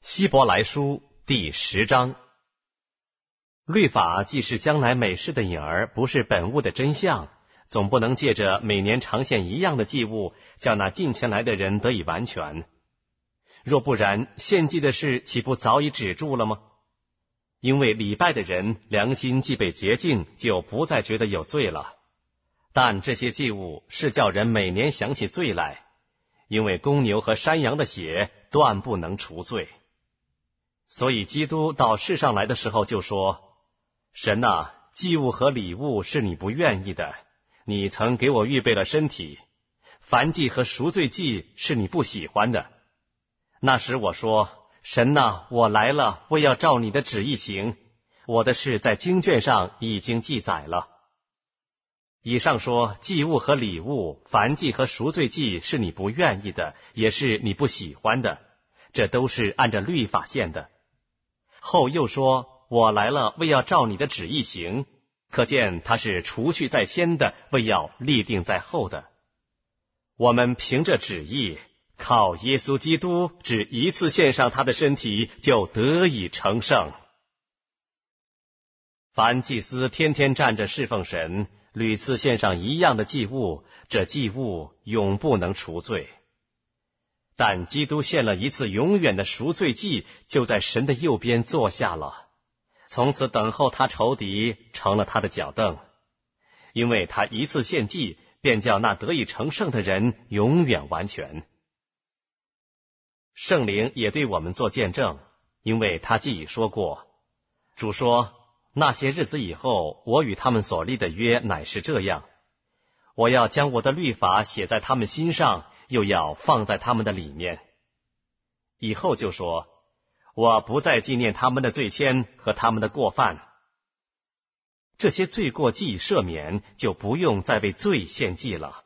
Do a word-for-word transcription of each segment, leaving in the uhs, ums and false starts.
希伯来书第十章。律法既是将来美事的影儿，不是本物的真相，总不能借着每年常献一样的祭物，叫那近前来的人得以完全。若不然，献祭的事岂不早已止住了吗？因为礼拜的人良心既被洁净，就不再觉得有罪了。但这些祭物是叫人每年想起罪来，因为公牛和山羊的血断不能除罪。所以基督到世上来的时候就说：神啊，祭物和礼物是你不愿意的，你曾给我预备了身体；燔祭和赎罪祭是你不喜欢的。那时我说：神啊，我来了，为要照你的旨意行。我的事在经卷上已经记载了。以上说，祭物和礼物、燔祭和赎罪祭是你不愿意的，也是你不喜欢的，这都是按照律法献的。后又说：我来了，为要照你的旨意行。可见他是除去在先的，为要立定在后的。我们凭着旨意，靠耶稣基督只一次献上他的身体，就得以成圣。凡祭司天天站着侍奉神，屡次献上一样的祭物，这祭物永不能除罪。但基督献了一次永远的赎罪祭，就在神的右边坐下了，从此等候他仇敌，成了他的脚凳。因为他一次献祭，便叫那得以成圣的人永远完全。圣灵也对我们做见证，因为他既已说过，主说：那些日子以后，我与他们所立的约乃是这样，我要将我的律法写在他们心上，又要放在他们的里面。以后就说：我不再纪念他们的罪愆和他们的过犯。这些罪过既已赦免，就不用再为罪献祭了。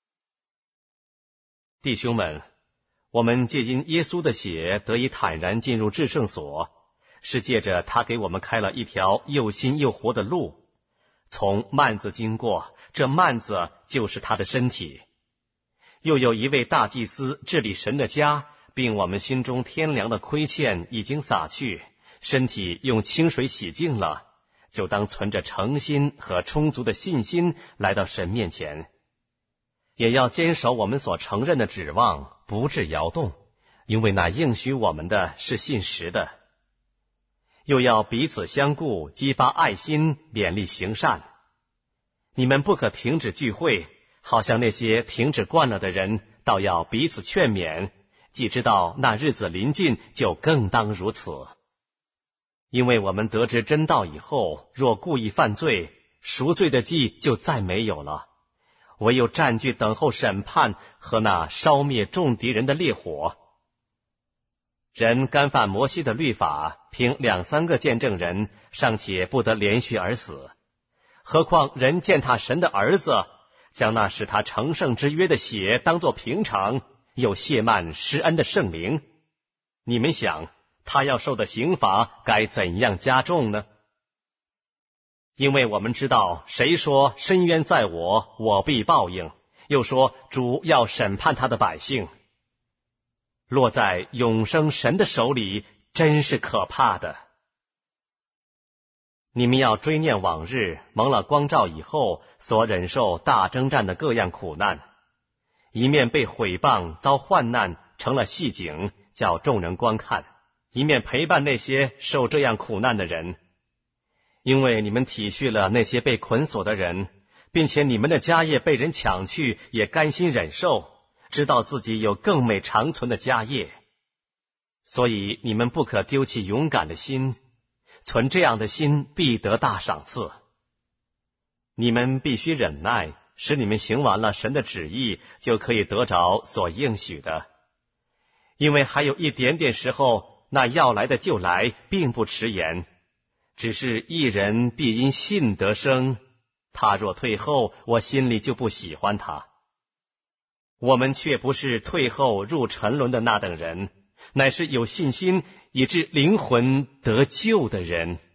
弟兄们，我们借因耶稣的血得以坦然进入至圣所，是借着他给我们开了一条又新又活的路，从幔子经过，这幔子就是他的身体。又有一位大祭司治理神的家，并我们心中天良的亏欠已经洒去，身体用清水洗净了，就当存着诚心和充足的信心来到神面前，也要坚守我们所承认的指望，不致摇动，因为那应许我们的是信实的。又要彼此相顾，激发爱心，勉励行善。你们不可停止聚会，好像那些停止惯了的人，倒要彼此劝勉，既知道那日子临近，就更当如此。因为我们得知真道以后，若故意犯罪，赎罪的祭就再没有了，唯有占据等候审判和那烧灭众敌人的烈火。人干犯摩西的律法，凭两三个见证人，尚且不得连续而死，何况人践踏神的儿子，将那使他成圣之约的血当作平常，又亵慢施恩的圣灵，你们想他要受的刑罚该怎样加重呢？因为我们知道，谁说深渊在我，我必报应，又说主要审判他的百姓。落在永生神的手里，真是可怕的。你们要追念往日蒙了光照以后所忍受大征战的各样苦难，一面被毁谤遭患难，成了戏景，叫众人观看，一面陪伴那些受这样苦难的人。因为你们体恤了那些被捆锁的人，并且你们的家业被人抢去，也甘心忍受，知道自己有更美长存的家业。所以你们不可丢弃勇敢的心，存这样的心必得大赏赐。你们必须忍耐，使你们行完了神的旨意，就可以得着所应许的。因为还有一点点时候，那要来的就来，并不迟延。只是一人必因信得生，他若退后，我心里就不喜欢他。我们却不是退后入沉沦的那等人，乃是有信心以致灵魂得救的人。